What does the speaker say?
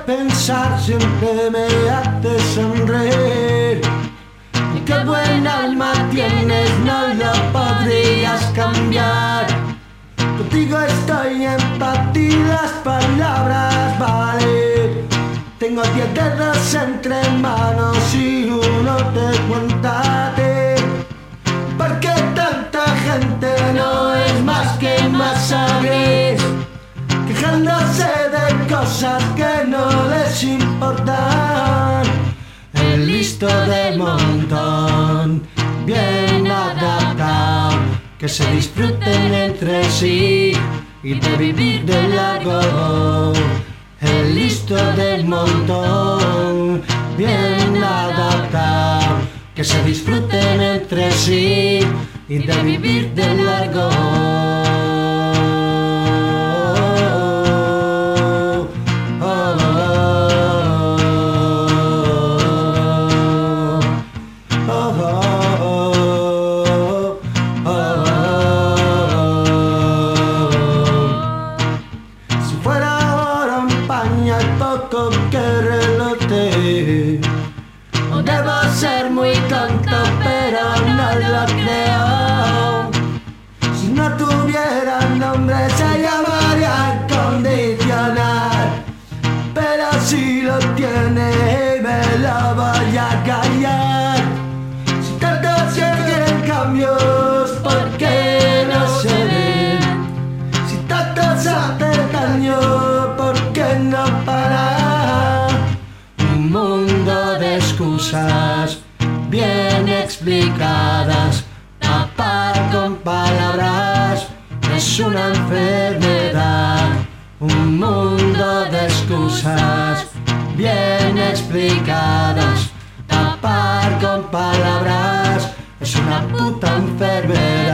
pensar siempre me hace sonreír. Y qué buen alma tienes, no lo podrías cambiar. Contigo estoy en paz y las palabras valen. Tengo 10 dedos entre manos y uno te cuenta a ti. Porque tanta gente no es más que masa gris, quejándose de cosas que no les importan. El listo del montón, bien adaptado, que se disfruten entre sí y de vivir de largo. El listo del montón, bien adaptado, que se disfruten entre sí y de vivir de largo. Si fuera oro en paña el poco que relote, debo ser muy tonto, pero no lo creo. Si no tuviera nombre se llamaría condicional, pero si lo tiene me lo voy a callar. Si tanto se quieren cambios, ¿por qué no se ven? Si tanto se hace daño, ¿por qué no parar? Un mundo de excusas bien explicadas, tapar con palabras es una enfermedad. Un mundo de excusas bien explicadas, tapar con palabras es una puta enfermedad.